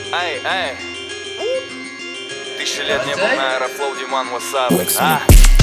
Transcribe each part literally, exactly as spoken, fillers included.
Эй, эй. Тысяча лет не был на Аэрофлоу, Диман, what's up?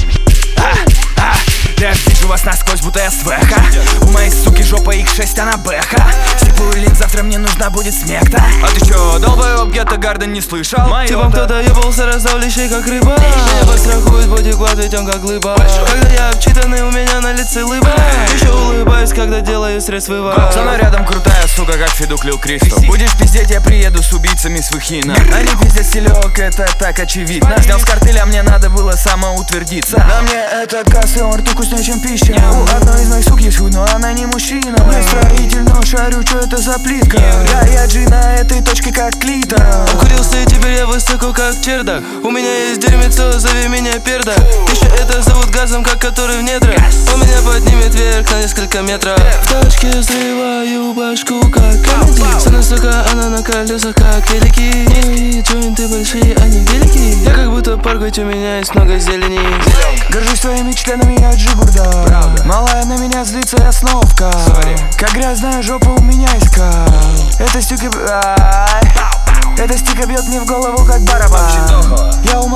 Я вижу вас насквозь, будто я свеха. У моей суки жопа икс шесть, она бэха. Стипую лин, завтра мне нужна будет смекта. А ты чё, долбоёб, Гетто Гарден не слышал? Типом кто-то ебался, раздал лещей как рыба. Меня подстрахует бодиклад, ведь он как глыба. Когда я обчитанный, у меня на лице лыба. Еще улыбаюсь, когда делаю средств вывод. Со мной рядом крутая сука, как Федук Лил Кристал. Будешь пиздеть, я приеду с убийцами с Выхина. Они пиздят стилек, это так очевидно. Снял с картеля, мне надо было самоутвердиться. На мне это касса, он рту вкуснее, чем пища. У одной из моих сук есть хуй, но она не мужчина. Я строитель, но шарю, что это за плитка. Я, я Джи на этой точке, как клитор. Укурился, и теперь я высоко, как чердак. У меня есть дерьмецо, зови меня перда. Еще это зовут газом, как который в недрах. Он меня поднимет вверх на несколько метров. В тачке взрываю башку, как комедий. Со мной, сука, она на колесах, как великий. Мои джойнты большие, они велики. Я как будто парк, ведь у меня есть много зелени. Горжусь своими членами, я джигурда. Малая на меня злится, я сновка. Как грязная жопа у меня искал. Это стюка... Эта стика бьет мне в голову, как барабан. Я